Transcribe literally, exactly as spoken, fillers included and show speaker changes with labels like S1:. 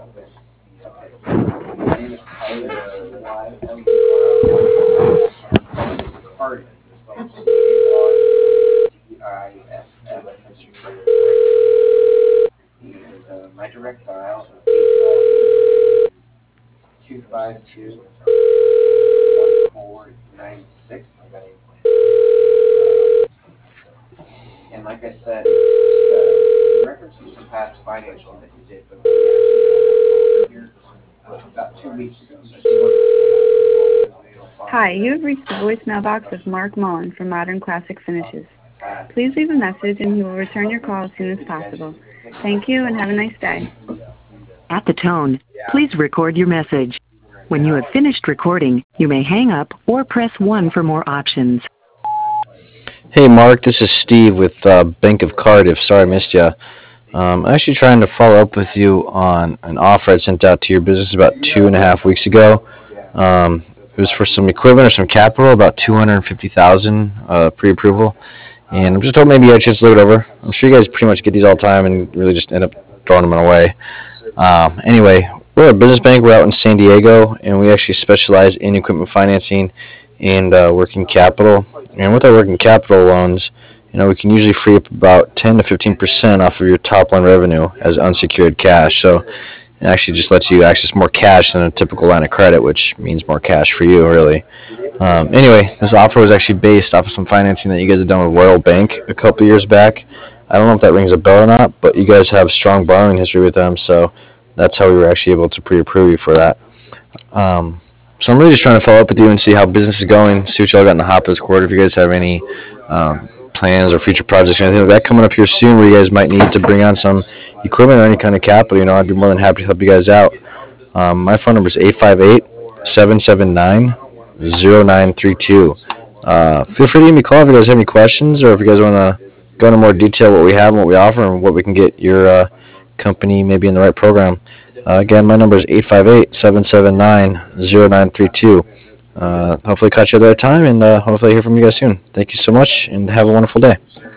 S1: My name is Tyler, Y L E R. C A R D I S S. And uh, my direct dial is eight two five two, one four nine six. And like I said, it's just uh, in reference to some past financing that you did, but we here about two weeks ago. So I just wanted to
S2: Hi, you have reached the voicemail box of Mark Mullen from Modern Classic Finishes. Please leave a message and he will return your call as soon as possible. Thank you and have a nice day.
S3: At the tone, please record your message. When you have finished recording, you may hang up or press one for more options.
S4: Hey Mark, this is Steve with uh, Bank of Cardiff. Sorry I missed you. Um, I'm actually trying to follow up with you on an offer I sent out to your business about two and a half weeks ago. Um, it was for some equipment or some capital, about two hundred fifty thousand dollars uh, pre-approval. And I'm just hoping maybe you had a chance to look it over. I'm sure you guys pretty much get these all the time and really just end up throwing them away. Um, anyway, we're a business bank. We're out in San Diego, and we actually specialize in equipment financing and uh, working capital. And with our working capital loans, you know, we can usually free up about ten to fifteen percent off of your top line revenue as unsecured cash. So it actually just lets you access more cash than a typical line of credit, which means more cash for you, really. Um, anyway, this offer was actually based off of some financing that you guys had done with Royal Bank a couple years back. I don't know if that rings a bell or not, but you guys have strong borrowing history with them, so that's how we were actually able to pre-approve you for that. Um, so I'm really just trying to follow up with you and see how business is going, see what y'all got in the hop this quarter, if you guys have any um, plans or future projects or anything like that coming up here soon where you guys might need to bring on some equipment or any kind of capital. You know, I'd be more than happy to help you guys out. Um, my phone number is eight five eight, seven seven nine, zero nine three two. Uh, feel free to give me a call if you guys have any questions or if you guys want to go into more detail what we have and what we offer and what we can get your uh, company maybe in the right program. Uh, again, my number is eight five eight, seven seven nine, zero nine three two. Uh, hopefully catch you at that time, and uh, hopefully hear from you guys soon. Thank you so much, and have a wonderful day.